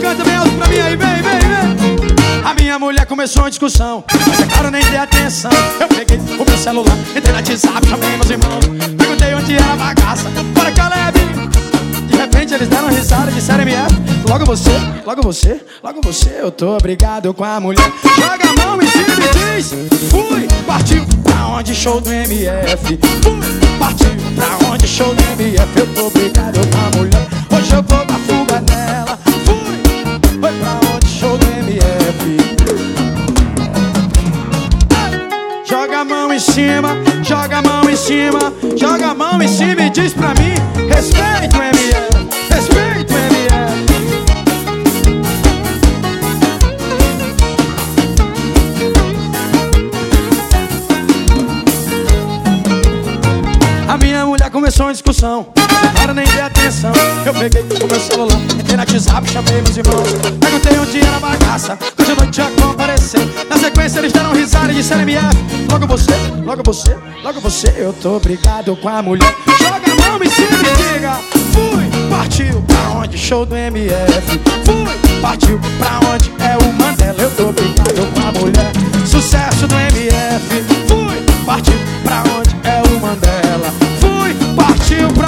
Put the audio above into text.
canta bem alto pra mim aí, vem, vem, vem. A minha mulher começou uma discussão, mas é claro, nem dei atenção. Eu peguei o meu celular, entrei no WhatsApp, chamei meus irmãos, perguntei onde era a bagaça. Bora, Caleb! De repente eles deram risada e disseram MF. Logo você, logo você, logo você. Eu tô brigado com a mulher. Joga a mão em cima e diz: fui, partiu pra onde show do MF. Fui, partiu pra onde show do MF. Eu tô brigado com a mulher. Hoje eu vou dar fuga nela. Fui, foi pra onde show do MF. Joga a mão em cima, joga a mão em cima, joga a mão em cima e diz pra mim: respeito o MF, respeito o MF. A minha mulher começou uma discussão, agora nem dei atenção. Eu peguei o meu celular, entrei no WhatsApp, chamei meus irmãos, perguntei onde era a bagaça, hoje eu não tinha como aparecer. Na sequência eles deram risada e disseram MF. Logo você, logo você, logo você. Eu tô brigado com a mulher. Joga a mão em cima e diga: fui, partiu pra onde show do MF. Fui, partiu pra onde é o Mandela. Eu tô brigado com a mulher. Sucesso do MF. Fui, partiu pra onde é o Mandela. Fui, partiu pra